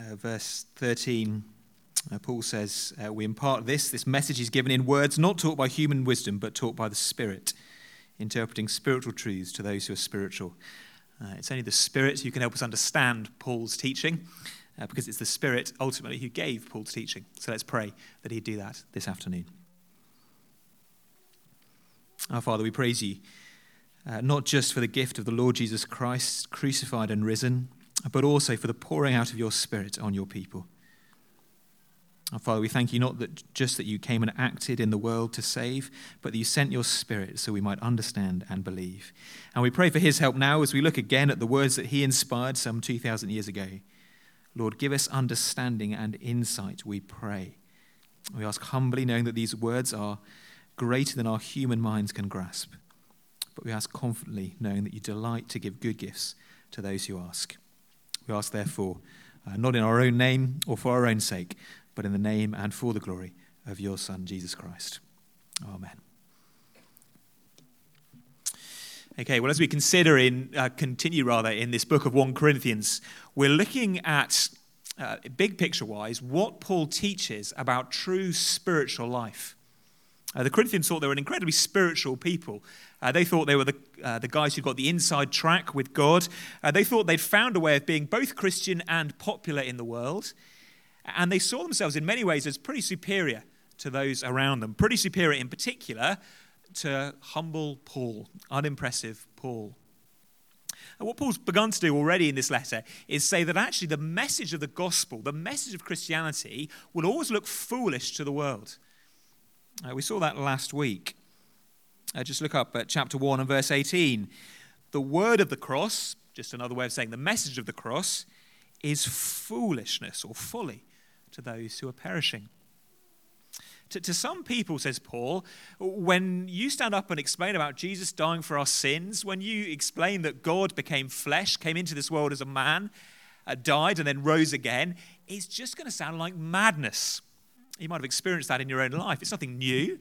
Verse 13, Paul says, we impart this message is given in words not taught by human wisdom, but taught by the Spirit, interpreting spiritual truths to those who are spiritual. It's only the Spirit who can help us understand Paul's teaching, because it's the Spirit ultimately who gave Paul's teaching. So let's pray that he'd do that this afternoon. Our Father, we praise you, not just for the gift of the Lord Jesus Christ, crucified and risen, but also for the pouring out of your Spirit on your people. Our Father, we thank you not that just that you came and acted in the world to save, but that you sent your Spirit so we might understand and believe. And we pray for his help now as we look again at the words that he inspired some 2,000 years ago. Lord, give us understanding and insight, we pray. We ask humbly, knowing that these words are greater than our human minds can grasp. But we ask confidently, knowing that you delight to give good gifts to those who ask. We ask, therefore, not in our own name or for our own sake, but in the name and for the glory of your Son, Jesus Christ. Amen. Okay, well, as we continue in this book of 1 Corinthians, we're looking at, big picture-wise, what Paul teaches about true spiritual life. The Corinthians thought they were an incredibly spiritual people. They thought they were the guys who got the inside track with God. They thought they'd found a way of being both Christian and popular in the world. And they saw themselves in many ways as pretty superior to those around them. Pretty superior in particular to humble Paul, unimpressive Paul. And what Paul's begun to do already in this letter is say that actually the message of the gospel, the message of Christianity, will always look foolish to the world. We saw that last week. Just look up at chapter 1 and verse 18. The word of the cross, just another way of saying the message of the cross, is foolishness or folly to those who are perishing. To some people, says Paul, when you stand up and explain about Jesus dying for our sins, when you explain that God became flesh, came into this world as a man, died and then rose again, it's just going to sound like madness. You might have experienced that in your own life. It's nothing new.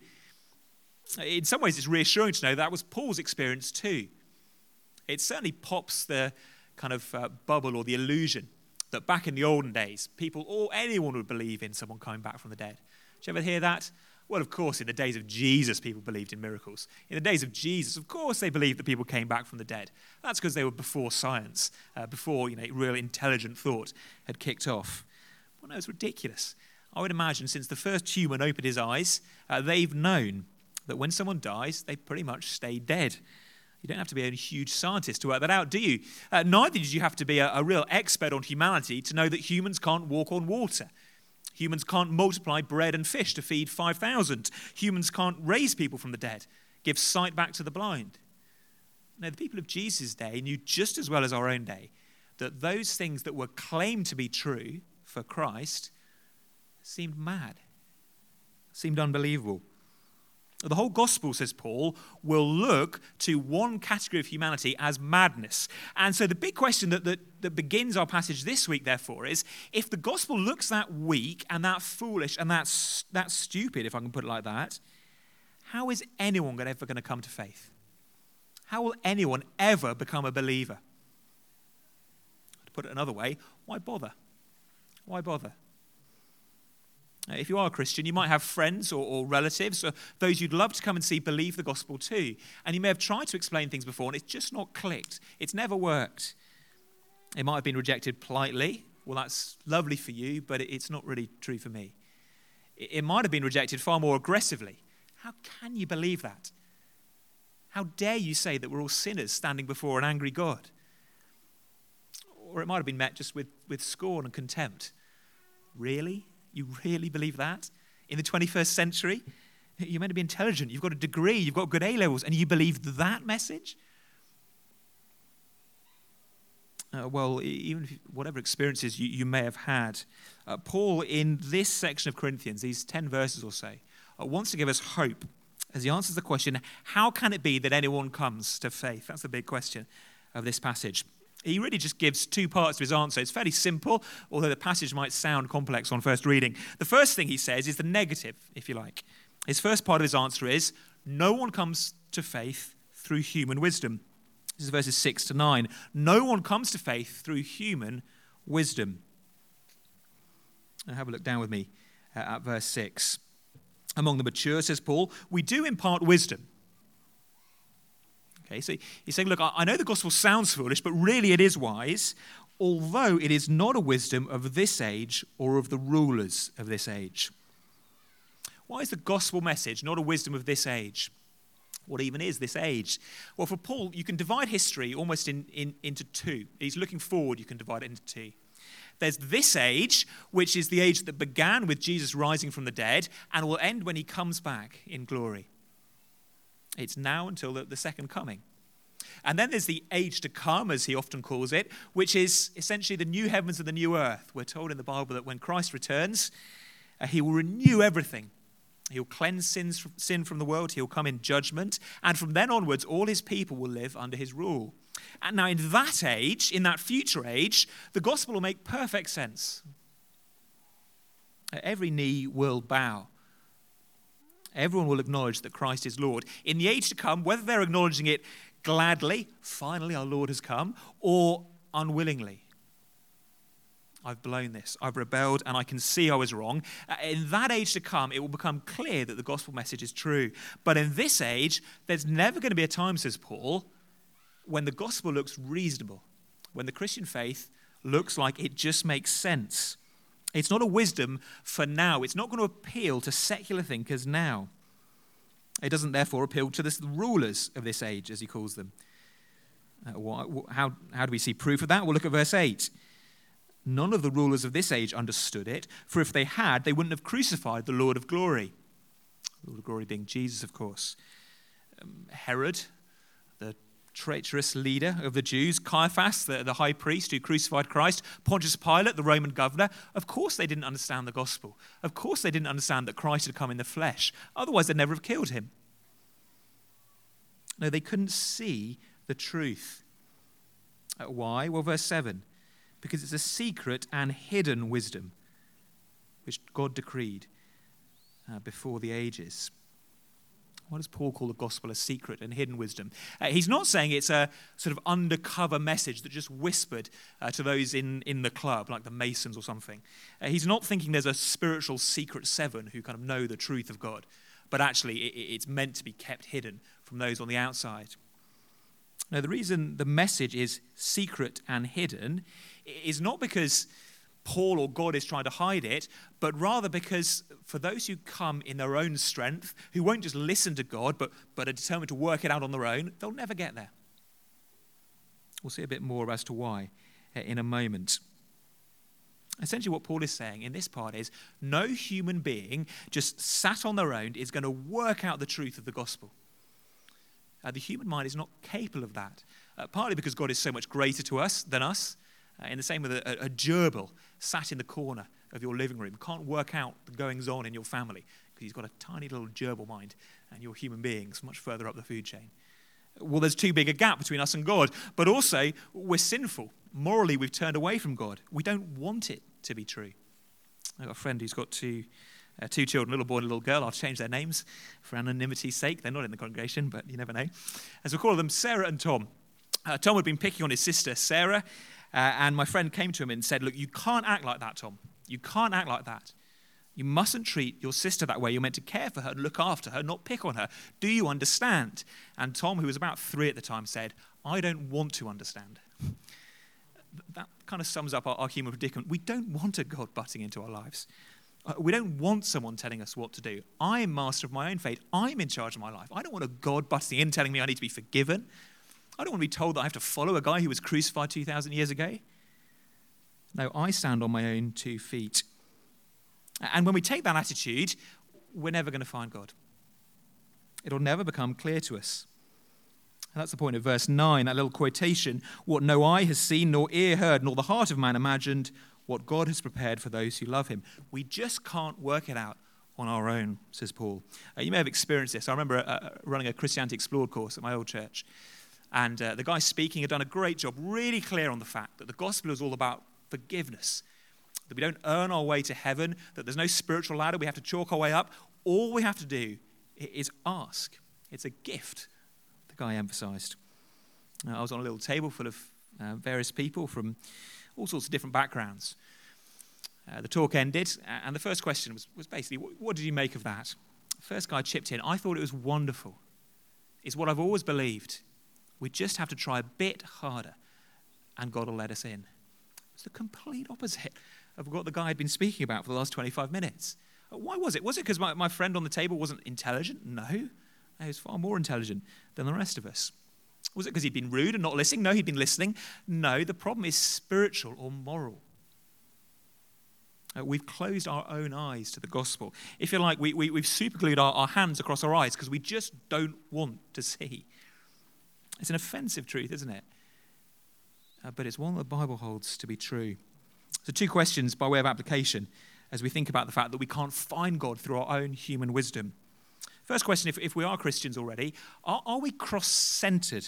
In some ways, it's reassuring to know that was Paul's experience too. It certainly pops the kind of bubble or the illusion that back in the olden days, people or anyone would believe in someone coming back from the dead. Did you ever hear that? Well, of course, in the days of Jesus, people believed in miracles. In the days of Jesus, of course, they believed that people came back from the dead. That's because they were before science, before real intelligent thought had kicked off. Well, no, it's ridiculous. I would imagine since the first human opened his eyes, they've known that when someone dies, they pretty much stay dead. You don't have to be a huge scientist to work that out, do you? Neither did you have to be a real expert on humanity to know that humans can't walk on water. Humans can't multiply bread and fish to feed 5,000. Humans can't raise people from the dead, give sight back to the blind. No, the people of Jesus' day knew just as well as our own day that those things that were claimed to be true for Christ seemed mad, seemed unbelievable. The whole gospel, says Paul, will look to one category of humanity as madness. And so the big question that begins our passage this week, therefore, is if the gospel looks that weak and that foolish and that stupid, if I can put it like that, how is anyone ever going to come to faith? How will anyone ever become a believer? To put it another way, why bother? Why bother? If you are a Christian, you might have friends or relatives or those you'd love to come and see believe the gospel too. And you may have tried to explain things before and it's just not clicked. It's never worked. It might have been rejected politely. Well, that's lovely for you, but it's not really true for me. It might have been rejected far more aggressively. How can you believe that? How dare you say that we're all sinners standing before an angry God? Or it might have been met just with scorn and contempt. Really? You really believe that? In the 21st century? You're meant to be intelligent. You've got a degree. You've got good A-levels. And you believe that message? Well, even if, whatever experiences you may have had, Paul, in this section of Corinthians, these 10 verses or so, wants to give us hope as he answers the question, how can it be that anyone comes to faith? That's the big question of this passage. He really just gives two parts to his answer. It's fairly simple, although the passage might sound complex on first reading. The first thing he says is the negative, if you like. His first part of his answer is, no one comes to faith through human wisdom. This is verses 6 to 9. No one comes to faith through human wisdom. Now have a look down with me at verse 6. Among the mature, says Paul, we do impart wisdom. Okay, so he's saying, look, I know the gospel sounds foolish, but really it is wise, although it is not a wisdom of this age or of the rulers of this age. Why is the gospel message not a wisdom of this age? What even is this age? Well, for Paul, you can divide history almost into two. He's looking forward, you can divide it into two. There's this age, which is the age that began with Jesus rising from the dead and will end when he comes back in glory. It's now until the second coming. And then there's the age to come, as he often calls it, which is essentially the new heavens and the new earth. We're told in the Bible that when Christ returns, he will renew everything. He'll cleanse sin from the world. He'll come in judgment. And from then onwards, all his people will live under his rule. And now in that age, in that future age, the gospel will make perfect sense. Every knee will bow. Everyone will acknowledge that Christ is Lord. In the age to come, whether they're acknowledging it gladly, finally our Lord has come, or unwillingly. I've blown this. I've rebelled and I can see I was wrong. In that age to come, it will become clear that the gospel message is true. But in this age, there's never going to be a time, says Paul, when the gospel looks reasonable, when the Christian faith looks like it just makes sense. It's not a wisdom for now. It's not going to appeal to secular thinkers now. It doesn't therefore appeal to the rulers of this age, as he calls them. How do we see proof of that? We'll look at verse 8. None of the rulers of this age understood it, for if they had, they wouldn't have crucified the Lord of glory. Lord of glory being Jesus, of course. Herod, the traitorous leader of the Jews, Caiaphas, the high priest who crucified Christ, Pontius Pilate, the Roman governor, of course they didn't understand the gospel. Of course they didn't understand that Christ had come in the flesh. Otherwise they'd never have killed him. No, they couldn't see the truth. Why? Well, verse 7. Because it's a secret and hidden wisdom which God decreed before the ages. Why does Paul call the gospel a secret and hidden wisdom? He's not saying it's a sort of undercover message that just whispered to those in the club, like the Masons or something. He's not thinking there's a spiritual secret seven who kind of know the truth of God, but actually it's meant to be kept hidden from those on the outside. Now, the reason the message is secret and hidden is not because Paul or God is trying to hide it, but rather because for those who come in their own strength, who won't just listen to God, but are determined to work it out on their own, they'll never get there. We'll see a bit more as to why in a moment. Essentially what Paul is saying in this part is no human being just sat on their own is going to work out the truth of the gospel. The human mind is not capable of that, partly because God is so much greater to us than us. In the same way that a gerbil sat in the corner of your living room can't work out the goings-on in your family because he's got a tiny little gerbil mind and you're human beings much further up the food chain. Well, there's too big a gap between us and God, but also we're sinful. Morally, we've turned away from God. We don't want it to be true. I've got a friend who's got two children, a little boy and a little girl. I've changed their names for anonymity's sake. They're not in the congregation, but you never know. As we call them, Sarah and Tom. Tom had been picking on his sister, Sarah, and my friend came to him and said, look, you can't act like that, Tom. You can't act like that. You mustn't treat your sister that way. You're meant to care for her and look after her, not pick on her. Do you understand? And Tom, who was about 3 at the time, said, I don't want to understand. That kind of sums up our human predicament. We don't want a God butting into our lives. We don't want someone telling us what to do. I'm master of my own fate. I'm in charge of my life. I don't want a God butting in telling me I need to be forgiven. I don't want to be told that I have to follow a guy who was crucified 2,000 years ago. No, I stand on my own 2 feet. And when we take that attitude, we're never going to find God. It'll never become clear to us. And that's the point of verse 9, that little quotation. What no eye has seen, nor ear heard, nor the heart of man imagined, what God has prepared for those who love him. We just can't work it out on our own, says Paul. You may have experienced this. I remember running a Christianity Explored course at my old church. And the guy speaking had done a great job, really clear on the fact that the gospel is all about forgiveness, that we don't earn our way to heaven, that there's no spiritual ladder we have to chalk our way up. All we have to do is ask. It's a gift, the guy emphasized. I was on a little table full of various people from all sorts of different backgrounds. The talk ended, and the first question was basically, what did you make of that? The first guy chipped in, I thought it was wonderful. It's what I've always believed. We just have to try a bit harder, and God will let us in. It's the complete opposite of what the guy had been speaking about for the last 25 minutes. Why was it? Was it because my friend on the table wasn't intelligent? No. He was far more intelligent than the rest of us. Was it because he'd been rude and not listening? No, he'd been listening. No, the problem is spiritual or moral. We've closed our own eyes to the gospel. If you like, we've superglued our hands across our eyes because we just don't want to see. It's an offensive truth, isn't it? But it's one that the Bible holds to be true. So 2 questions by way of application as we think about the fact that we can't find God through our own human wisdom. First question, if we are Christians already, are we cross-centered?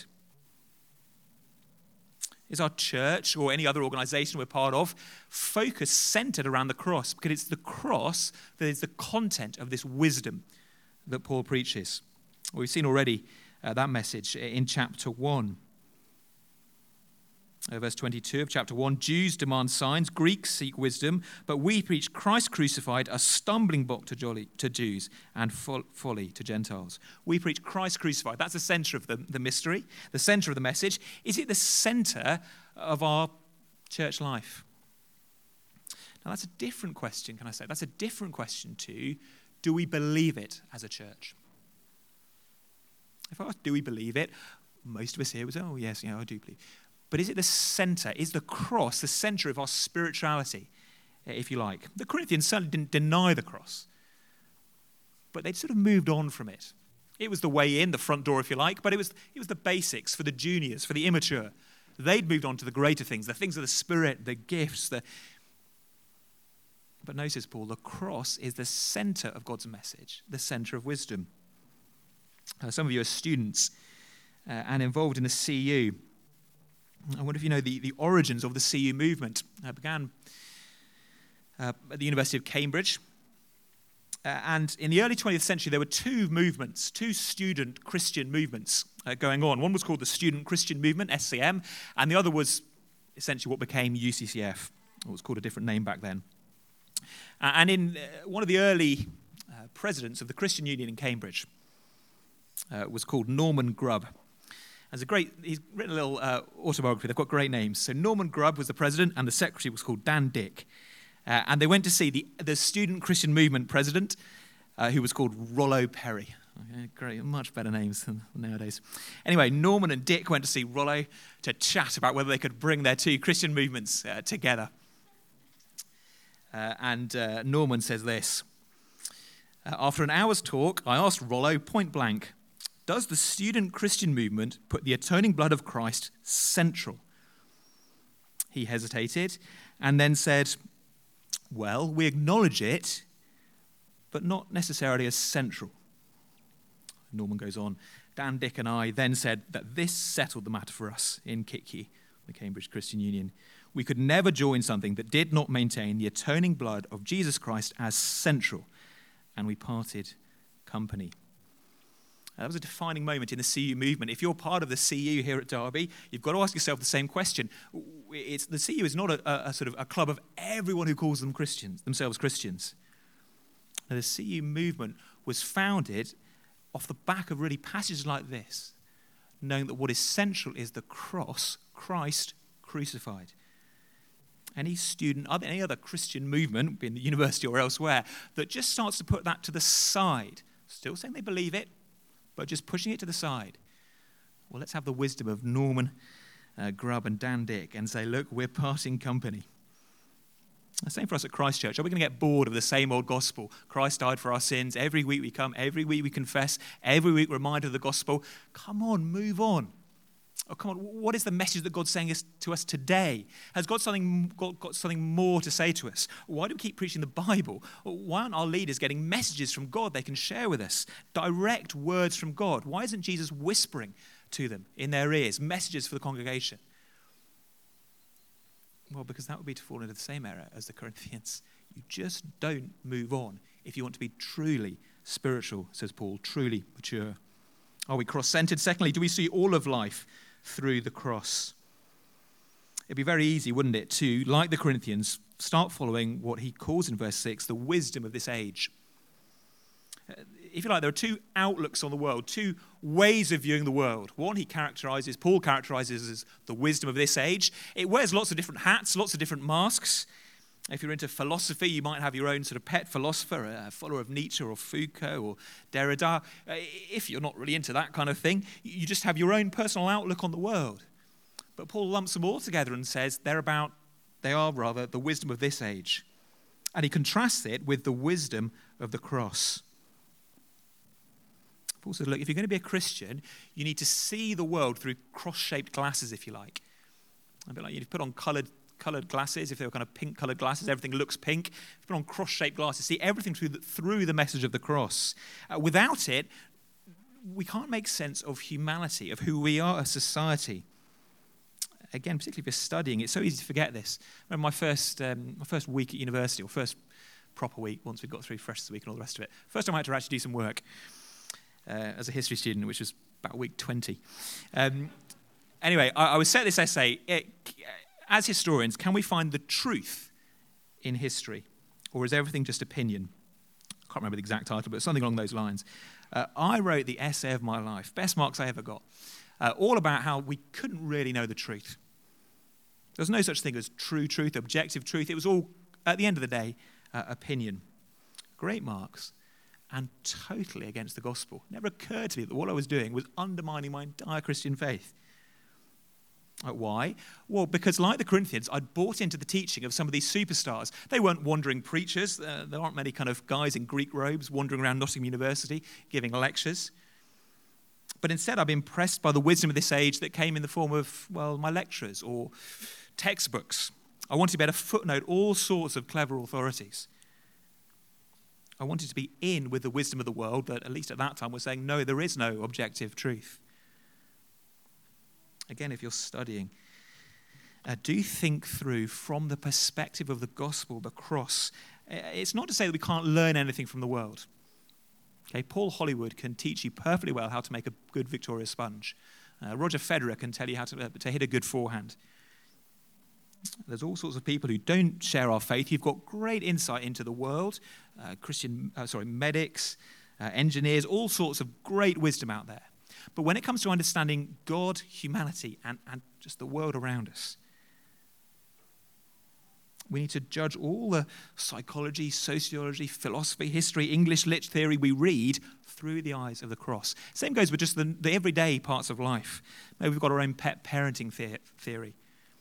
Is our church or any other organization we're part of focused, centered around the cross? Because it's the cross that is the content of this wisdom that Paul preaches. We've seen already that message in chapter 1. Verse 22 of chapter 1, Jews demand signs, Greeks seek wisdom, but we preach Christ crucified, a stumbling block to Jews and folly to Gentiles. We preach Christ crucified. That's the center of the mystery, the center of the message. Is it the center of our church life? Now that's a different question, can I say? That's a different question to, do we believe it as a church? If I ask, do we believe it? Most of us here would say, oh yes, I do believe. But is it the center? Is the cross the center of our spirituality, if you like? The Corinthians certainly didn't deny the cross, but they'd sort of moved on from it. It was the way in, the front door, if you like, but it was the basics for the juniors, for the immature. They'd moved on to the greater things, the things of the Spirit, the gifts. But no, says Paul, the cross is the center of God's message, the center of wisdom. Some of you are students and involved in the CU. I wonder if you know the origins of the CU movement. It began at the University of Cambridge. And in the early 20th century, there were 2 movements, 2 student Christian movements going on. One was called the Student Christian Movement, SCM, and the other was essentially what became UCCF. It was called a different name back then. And in one of the early presidents of the Christian Union in Cambridge was called Norman Grubb. He's written a little autobiography. They've got great names. So Norman Grubb was the president, and the secretary was called Dan Dick. And they went to see the Student Christian Movement president, who was called Rollo Perry. Okay, great, much better names than nowadays. Anyway, Norman and Dick went to see Rollo to chat about whether they could bring their 2 Christian movements together. And Norman says this. After an hour's talk, I asked Rollo point blank, does the Student Christian Movement put the atoning blood of Christ central? He hesitated and then said, well, we acknowledge it, but not necessarily as central. Norman goes on, Dan, Dick and I then said that this settled the matter for us in KICU, the Cambridge Christian Union. We could never join something that did not maintain the atoning blood of Jesus Christ as central, and we parted company. That was a defining moment in the CU movement. If you're part of the CU here at Derby, you've got to ask yourself the same question. The CU is not a sort of a club of everyone who calls themselves Christians. Now, the CU movement was founded off the back of really passages like this, knowing that what is central is the cross, Christ crucified. Any student, any other Christian movement, be in the university or elsewhere, that just starts to put that to the side, still saying they believe it, but just pushing it to the side. Well, let's have the wisdom of Norman Grubb and Dan Dick and say, look, we're parting company. The same for us at Christ Church. Are we going to get bored of the same old gospel? Christ died for our sins. Every week we come. Every week we confess. Every week we're reminded of the gospel. Come on, move on. Oh, come on. What is the message that God's saying to us today? Has God got something more to say to us? Why do we keep preaching the Bible? Why aren't our leaders getting messages from God they can share with us? Direct words from God. Why isn't Jesus whispering to them in their ears, messages for the congregation? Well, because that would be to fall into the same error as the Corinthians. You just don't move on if you want to be truly spiritual, says Paul, truly mature. Are we cross-centered? Secondly, do we see all of life through the cross? It'd be very easy, wouldn't it, to, like the Corinthians, start following what he calls in verse 6 the wisdom of this age. If you like, there are two outlooks on the world, two ways of viewing the world. One Paul characterizes as the wisdom of this age. It wears lots of different hats, lots of different masks. If you're into philosophy, you might have your own sort of pet philosopher, a follower of Nietzsche or Foucault or Derrida. If you're not really into that kind of thing, you just have your own personal outlook on the world. But Paul lumps them all together and says they are the wisdom of this age. And he contrasts it with the wisdom of the cross. Paul says, look, if you're going to be a Christian, you need to see the world through cross-shaped glasses, if you like. A bit like you put on coloured glasses. If they were kind of pink-coloured glasses, everything looks pink. If you put on cross-shaped glasses, see everything through the message of the cross. Without it, we can't make sense of humanity, of who we are as society. Again, particularly if you're studying, it's so easy to forget this. I remember my first week at university, or first proper week, once we got through Freshers Week and all the rest of it. First time I had to actually do some work. As a history student, which was about week 20. Anyway, I was set this essay. As historians, can we find the truth in history? Or is everything just opinion? I can't remember the exact title, but something along those lines. I wrote the essay of my life, best marks I ever got, all about how we couldn't really know the truth. There was no such thing as true truth, objective truth. It was all, at the end of the day, opinion. Great marks. And totally against the gospel. It never occurred to me that what I was doing was undermining my entire Christian faith. Why? Well, because like the Corinthians, I'd bought into the teaching of some of these superstars. They weren't wandering preachers. There aren't many kind of guys in Greek robes wandering around Nottingham University giving lectures. But instead, I've been impressed by the wisdom of this age that came in the form of, well, my lectures or textbooks. I wanted to be able to footnote all sorts of clever authorities. I wanted to be in with the wisdom of the world that, at least at that time, was saying, no, there is no objective truth. Again, if you're studying, do think through from the perspective of the gospel, the cross. It's not to say that we can't learn anything from the world. Okay, Paul Hollywood can teach you perfectly well how to make a good Victoria sponge. Roger Federer can tell you how to hit a good forehand. There's all sorts of people who don't share our faith. You've got great insight into the world, medics, engineers, all sorts of great wisdom out there. But when it comes to understanding God, humanity, and just the world around us, we need to judge all the psychology, sociology, philosophy, history, English lit theory we read through the eyes of the cross. Same goes with just the everyday parts of life. Maybe we've got our own pet parenting theory.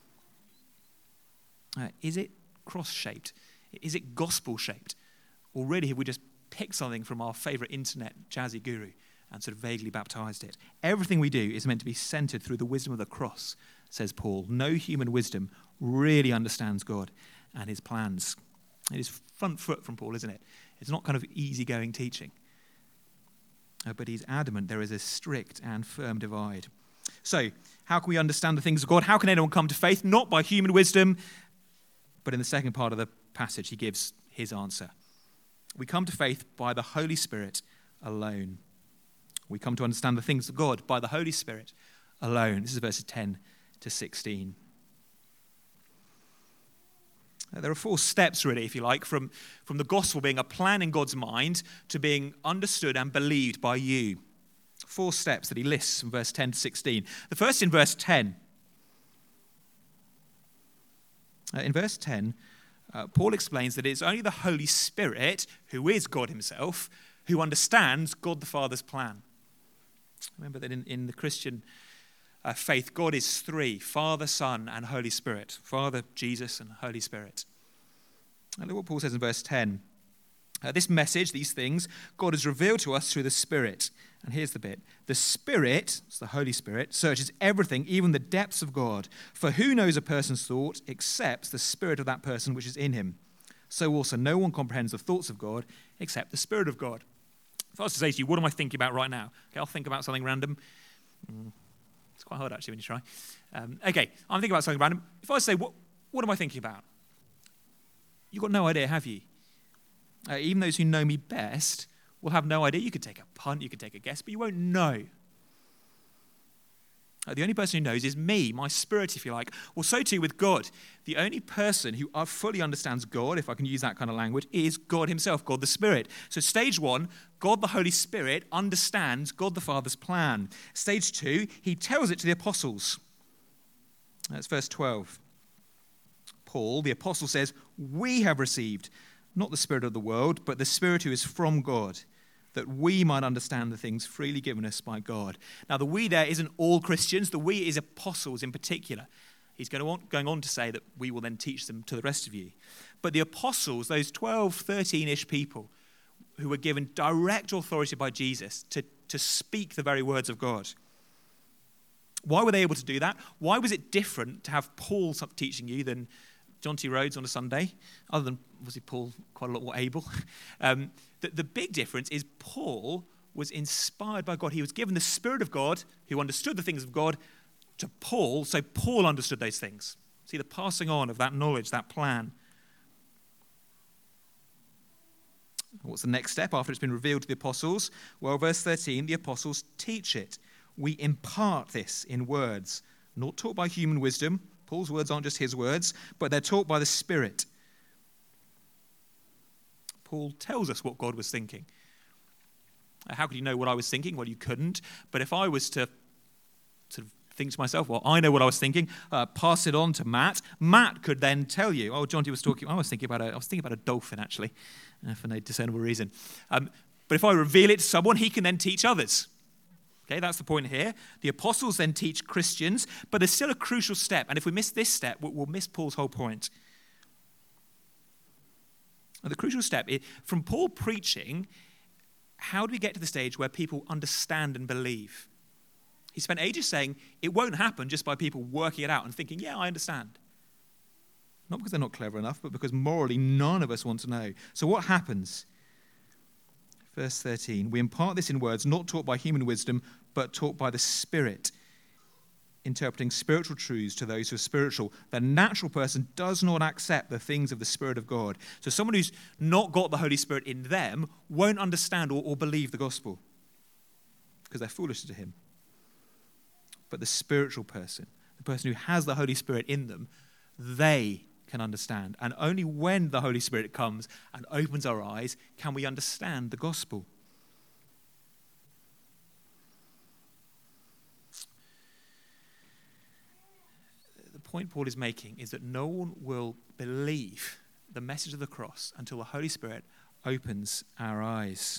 Is it cross-shaped? Is it gospel-shaped? Or really have we just picked something from our favourite internet jazzy guru and sort of vaguely baptized it? Everything we do is meant to be centered through the wisdom of the cross, says Paul. No human wisdom really understands God and his plans. It is front foot from Paul, isn't it? It's not kind of easygoing teaching. But he's adamant there is a strict and firm divide. So, how can we understand the things of God? How can anyone come to faith? Not by human wisdom, but in the second part of the passage, he gives his answer. We come to faith by the Holy Spirit alone. We come to understand the things of God by the Holy Spirit alone. This is verses 10 to 16. There are 4 steps, really, if you like, from the gospel being a plan in God's mind to being understood and believed by you. 4 steps that he lists from verse 10 to 16. The first in verse 10. In verse 10, Paul explains that it's only the Holy Spirit, who is God himself, who understands God the Father's plan. Remember that in the Christian faith, God is 3, Father, Son, and Holy Spirit. Father, Jesus, and Holy Spirit. And look what Paul says in verse 10. This message, these things, God has revealed to us through the Spirit. And here's the bit. The Spirit, it's the Holy Spirit, searches everything, even the depths of God. For who knows a person's thought except the spirit of that person which is in him? So also no one comprehends the thoughts of God except the Spirit of God. If I was to say to you, what am I thinking about right now? Okay, I'll think about something random. It's quite hard, actually, when you try. Okay, I'm thinking about something random. If I say, what am I thinking about? You've got no idea, have you? Even those who know me best will have no idea. You could take a punt, you could take a guess, but you won't know. The only person who knows is me, my spirit, if you like. Well, so too with God. The only person who fully understands God, if I can use that kind of language, is God himself, God the Spirit. So stage 1, God the Holy Spirit understands God the Father's plan. Stage 2, he tells it to the apostles. That's verse 12. Paul, the apostle, says, "We have received not the spirit of the world, but the Spirit who is from God, that we might understand the things freely given us by God." Now, the we there isn't all Christians. The we is apostles in particular. He's going on to say that we will then teach them to the rest of you. But the apostles, those 12, 13-ish people who were given direct authority by Jesus to speak the very words of God. Why were they able to do that? Why was it different to have Paul teaching you than John T. Rhodes on a Sunday? Other than, was Paul quite a lot more able? The big difference is Paul was inspired by God. He was given the Spirit of God, who understood the things of God, to Paul, so Paul understood those things. See, the passing on of that knowledge, that plan. What's the next step after it's been revealed to the apostles? Well, verse 13, the apostles teach it. We impart this in words, not taught by human wisdom. Paul's words aren't just his words, but they're taught by the Spirit. Paul tells us what God was thinking. How could you know what I was thinking? Well, you couldn't. But if I was to sort of think to myself, well, I know what I was thinking, pass it on to Matt. Matt could then tell you, oh, John T was talking, I was thinking about a dolphin, actually, for no discernible reason. But if I reveal it to someone, he can then teach others. Okay, that's the point here. The apostles then teach Christians, but there's still a crucial step. And if we miss this step, we'll miss Paul's whole point. And the crucial step is, from Paul preaching, how do we get to the stage where people understand and believe? He spent ages saying it won't happen just by people working it out and thinking, yeah, I understand. Not because they're not clever enough, but because morally none of us want to know. So what happens? Verse 13, we impart this in words not taught by human wisdom, but taught by the Spirit, interpreting spiritual truths to those who are spiritual. The natural person does not accept the things of the Spirit of God. So someone who's not got the Holy Spirit in them won't understand or believe the gospel because they're foolish to him. But the spiritual person, the person who has the Holy Spirit in them, they can understand. And only when the Holy Spirit comes and opens our eyes can we understand the gospel. The point Paul is making is that no one will believe the message of the cross until the Holy Spirit opens our eyes.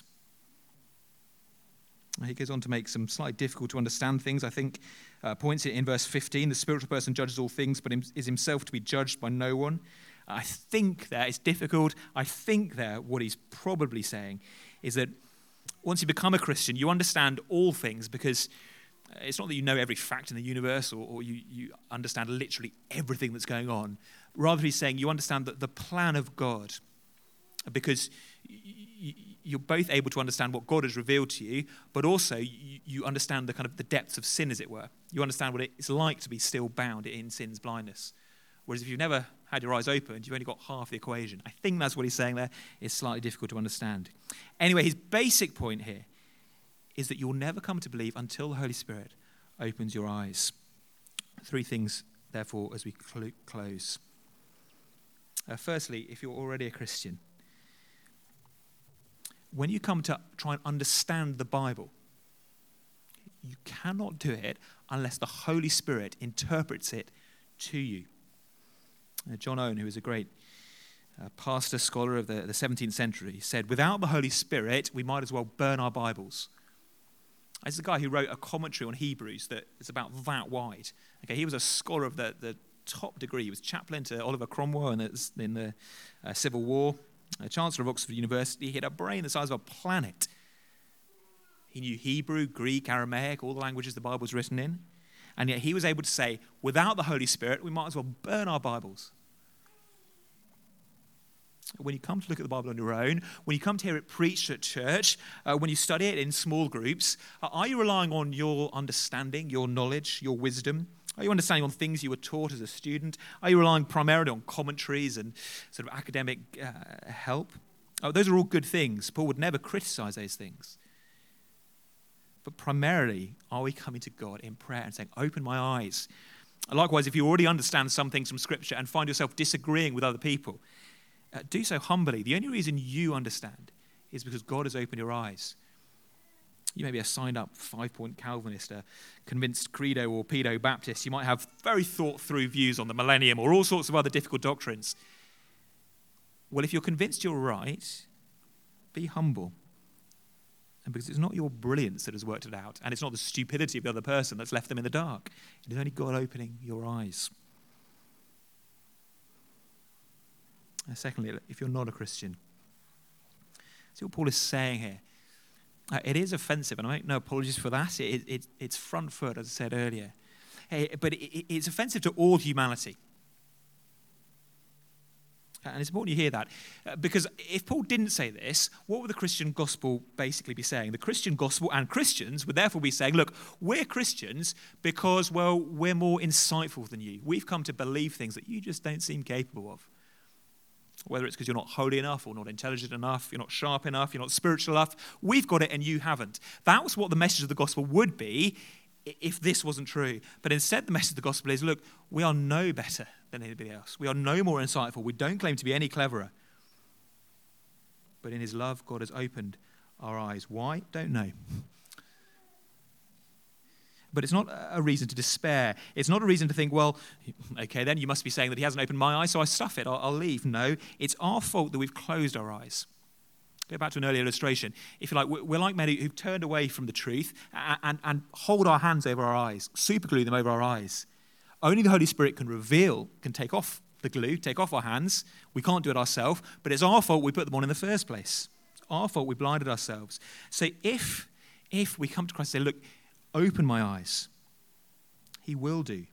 He goes on to make some slightly difficult to understand things. I think points it in verse 15, the spiritual person judges all things, but is himself to be judged by no one. I think there, it's difficult. I think there, what he's probably saying is that once you become a Christian, you understand all things because it's not that you know every fact in the universe or you understand literally everything that's going on. Rather, he's saying you understand the plan of God because you're both able to understand what God has revealed to you, but also you understand the kind of the depths of sin, as it were. You understand what it's like to be still bound in sin's blindness. Whereas if you've never had your eyes opened, you've only got half the equation. I think that's what he's saying there. It's slightly difficult to understand. Anyway, his basic point here is that you'll never come to believe until the Holy Spirit opens your eyes. Three things, therefore, as we close. Firstly, if you're already a Christian, when you come to try and understand the Bible, you cannot do it unless the Holy Spirit interprets it to you. John Owen, who is a great pastor, scholar of the 17th century, said, without the Holy Spirit, we might as well burn our Bibles. This is a guy who wrote a commentary on Hebrews that is about that wide. Okay, he was a scholar of the top degree. He was chaplain to Oliver Cromwell in the Civil War. Chancellor of Oxford University. He had a brain the size of a planet. He knew Hebrew, Greek, Aramaic, all the languages the Bible was written in. And yet he was able to say, without the Holy Spirit, we might as well burn our Bibles. When you come to look at the Bible on your own, when you come to hear it preached at church, when you study it in small groups, are you relying on your understanding, your knowledge, your wisdom? Are you understanding on things you were taught as a student? Are you relying primarily on commentaries and sort of academic help? Those are all good things. Paul would never criticize those things. But primarily, are we coming to God in prayer and saying, open my eyes? Likewise, if you already understand some things from Scripture and find yourself disagreeing with other people, do so humbly. The only reason you understand is because God has opened your eyes. You may be a signed-up 5-point Calvinist, a convinced credo or pedo Baptist. You might have very thought-through views on the millennium or all sorts of other difficult doctrines. Well, if you're convinced you're right, be humble. And because it's not your brilliance that has worked it out, and it's not the stupidity of the other person that's left them in the dark. It is only God opening your eyes. Secondly, if you're not a Christian, see what Paul is saying here. It is offensive, and I make no apologies for that. It's front foot, as I said earlier. But it's offensive to all humanity. And it's important you hear that. Because if Paul didn't say this, what would the Christian gospel basically be saying? The Christian gospel and Christians would therefore be saying, look, we're Christians because, well, we're more insightful than you. We've come to believe things that you just don't seem capable of. Whether it's because you're not holy enough or not intelligent enough, you're not sharp enough, you're not spiritual enough, we've got it and you haven't. That was what the message of the gospel would be if this wasn't true. But instead the message of the gospel is, look, we are no better than anybody else. We are no more insightful. We don't claim to be any cleverer. But in his love, God has opened our eyes. Why? Don't know. But it's not a reason to despair. It's not a reason to think, well, okay, then you must be saying that he hasn't opened my eyes, so I stuff it, I'll leave. No, it's our fault that we've closed our eyes. Go back to an earlier illustration. If you like, we're like men who've turned away from the truth and hold our hands over our eyes, super glue them over our eyes. Only the Holy Spirit can take off the glue, take off our hands. We can't do it ourselves, but it's our fault we put them on in the first place. It's our fault we blinded ourselves. So if we come to Christ and say, look, open my eyes, he will do.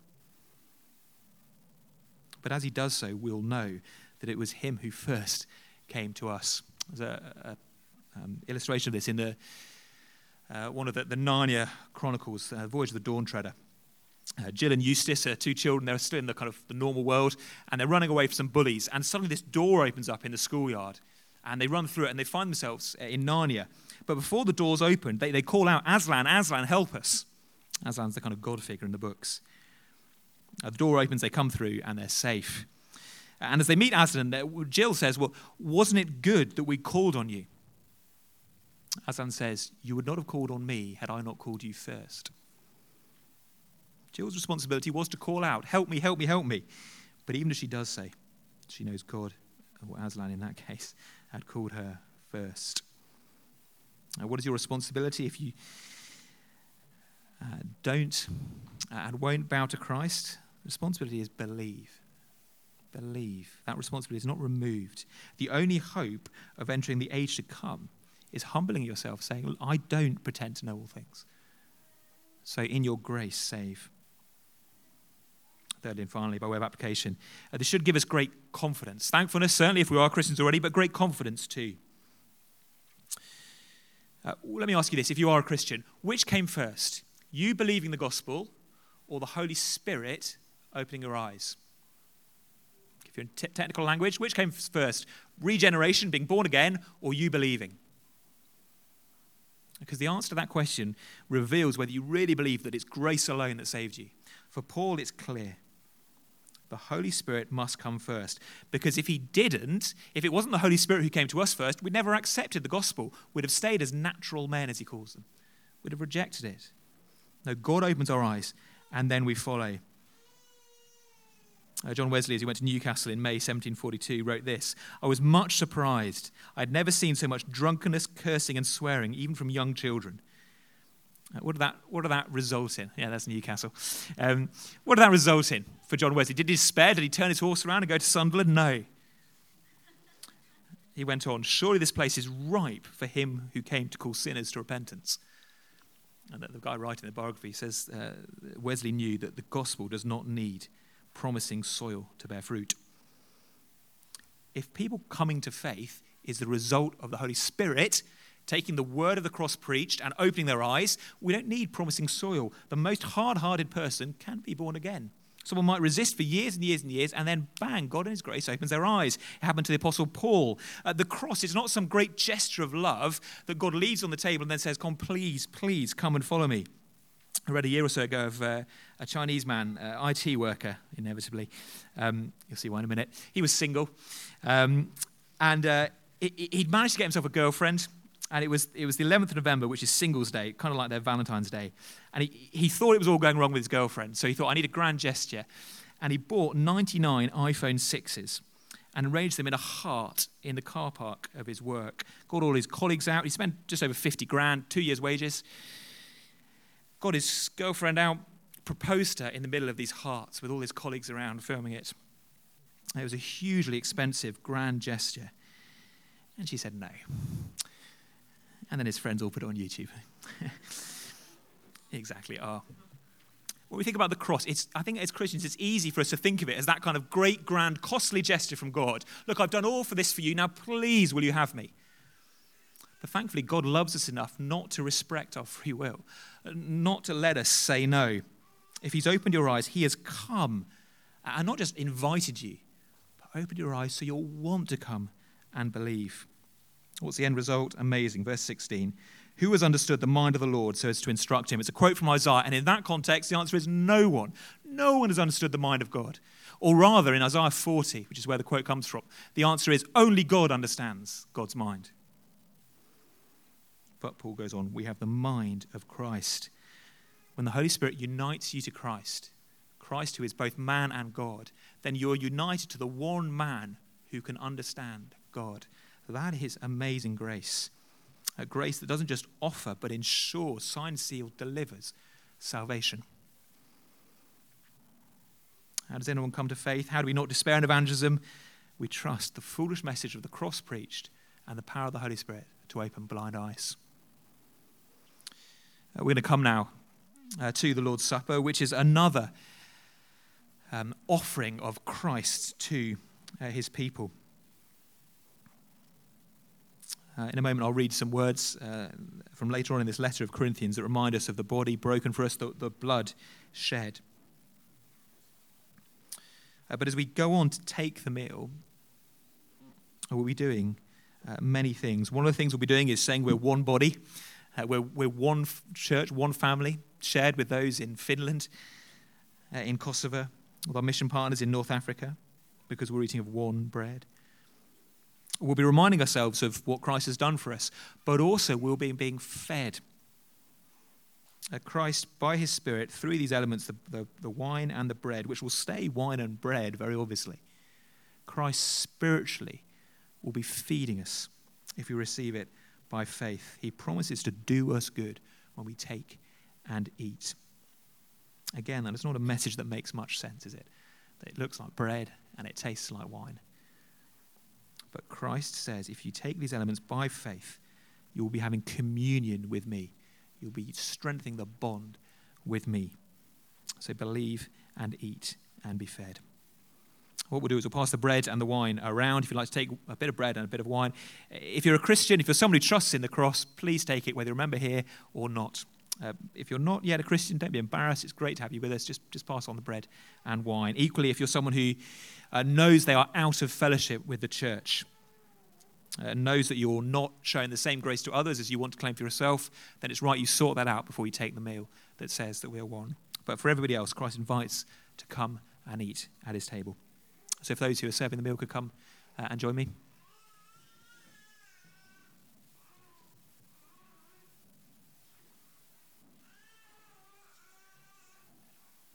But as he does so, we'll know that it was him who first came to us. There's an illustration of this in the one of the Narnia Chronicles, Voyage of the Dawn Treader. Jill and Eustace are two children. They're still in the kind of the normal world, and they're running away from some bullies. And suddenly this door opens up in the schoolyard, and they run through it, and they find themselves in Narnia. But before the doors open, they call out, Aslan, Aslan, help us. Aslan's the kind of God figure in the books. The door opens, they come through, and they're safe. And as they meet Aslan, Jill says, well, wasn't it good that we called on you? Aslan says, you would not have called on me had I not called you first. Jill's responsibility was to call out, help me, help me, help me. But even as she does so, she knows God, or Aslan in that case, had called her first. What is your responsibility if you don't and won't bow to Christ? The responsibility is believe. Believe. That responsibility is not removed. The only hope of entering the age to come is humbling yourself, saying, I don't pretend to know all things. So in your grace, save. Thirdly and finally, by way of application, this should give us great confidence. Thankfulness, certainly, if we are Christians already, but great confidence too. Let me ask you this. If you are a Christian, which came first? You believing the gospel or the Holy Spirit opening your eyes? If you're in technical language, which came first? Regeneration, being born again, or you believing? Because the answer to that question reveals whether you really believe that it's grace alone that saved you. For Paul, it's clear. The Holy Spirit must come first. Because if he didn't, if it wasn't the Holy Spirit who came to us first, we'd never accepted the gospel. We'd have stayed as natural men, as he calls them. We'd have rejected it. No, God opens our eyes, and then we follow. John Wesley, as he went to Newcastle in May 1742, wrote this: I was much surprised. I had never seen so much drunkenness, cursing, and swearing, even from young children. What did that result in? Yeah, that's Newcastle. What did that result in for John Wesley? Did he despair? Did he turn his horse around and go to Sunderland? No. He went on, surely this place is ripe for him who came to call sinners to repentance. And the guy writing the biography says Wesley knew that the gospel does not need promising soil to bear fruit. If people coming to faith is the result of the Holy Spirit taking the word of the cross preached and opening their eyes, we don't need promising soil. The most hard-hearted person can be born again. Someone might resist for years and years and years, and then bang, God in his grace opens their eyes. It happened to the Apostle Paul. The cross is not some great gesture of love that God leaves on the table and then says, come, please, please, come and follow me. I read a year or so ago of a Chinese man, IT worker, inevitably. You'll see why in a minute. He was single, and he'd managed to get himself a girlfriend, and it was the 11th of November, which is Singles Day, kind of like their Valentine's Day. And he thought it was all going wrong with his girlfriend, so he thought, I need a grand gesture. And he bought 99 iPhone 6s and arranged them in a heart in the car park of his work. Got all his colleagues out. He spent just over 50 grand, 2 years' wages. Got his girlfriend out, proposed to her in the middle of these hearts with all his colleagues around filming it. It was a hugely expensive, grand gesture. And she said no. And then his friends all put it on YouTube. Exactly. When we think about the cross, I think as Christians, it's easy for us to think of it as that kind of great, grand, costly gesture from God. Look, I've done all for this for you. Now, please, will you have me? But thankfully, God loves us enough not to respect our free will, not to let us say no. If he's opened your eyes, he has come and not just invited you, but opened your eyes so you'll want to come and believe. What's the end result? Amazing. Verse 16. Who has understood the mind of the Lord so as to instruct him? It's a quote from Isaiah, and in that context, the answer is no one. No one has understood the mind of God. Or rather, in Isaiah 40, which is where the quote comes from, the answer is only God understands God's mind. But Paul goes on, we have the mind of Christ. When the Holy Spirit unites you to Christ, Christ who is both man and God, then you're united to the one man who can understand God. That is amazing grace. A grace that doesn't just offer, but ensures, sign, seal, delivers salvation. How does anyone come to faith? How do we not despair in evangelism? We trust the foolish message of the cross preached and the power of the Holy Spirit to open blind eyes. We're going to come now to the Lord's Supper, which is another offering of Christ to his people. In a moment, I'll read some words from later on in this letter of Corinthians that remind us of the body broken for us, the blood shed. But as we go on to take the meal, we'll be doing many things. One of the things we'll be doing is saying we're one body. We're one church, one family, shared with those in Finland, in Kosovo, with our mission partners in North Africa, because we're eating of one bread. We'll be reminding ourselves of what Christ has done for us, but also we'll be being fed. Christ, by his Spirit, through these elements, the wine and the bread, which will stay wine and bread, very obviously, Christ spiritually will be feeding us if we receive it by faith. He promises to do us good when we take and eat. Again, that is not a message that makes much sense, is it? That it looks like bread and it tastes like wine. But Christ says, if you take these elements by faith, you will be having communion with me. You'll be strengthening the bond with me. So believe and eat and be fed. What we'll do is we'll pass the bread and the wine around. If you'd like to take a bit of bread and a bit of wine. If you're a Christian, if you're somebody who trusts in the cross, please take it, whether you remember here or not. If you're not yet a Christian, don't be embarrassed. It's great to have you with us. Just pass on the bread and wine. Equally, if you're someone who knows they are out of fellowship with the church, knows that you're not showing the same grace to others as you want to claim for yourself, then it's right you sort that out before you take the meal that says that we are one. But for everybody else, Christ invites to come and eat at his table. So if those who are serving the meal could come and join me.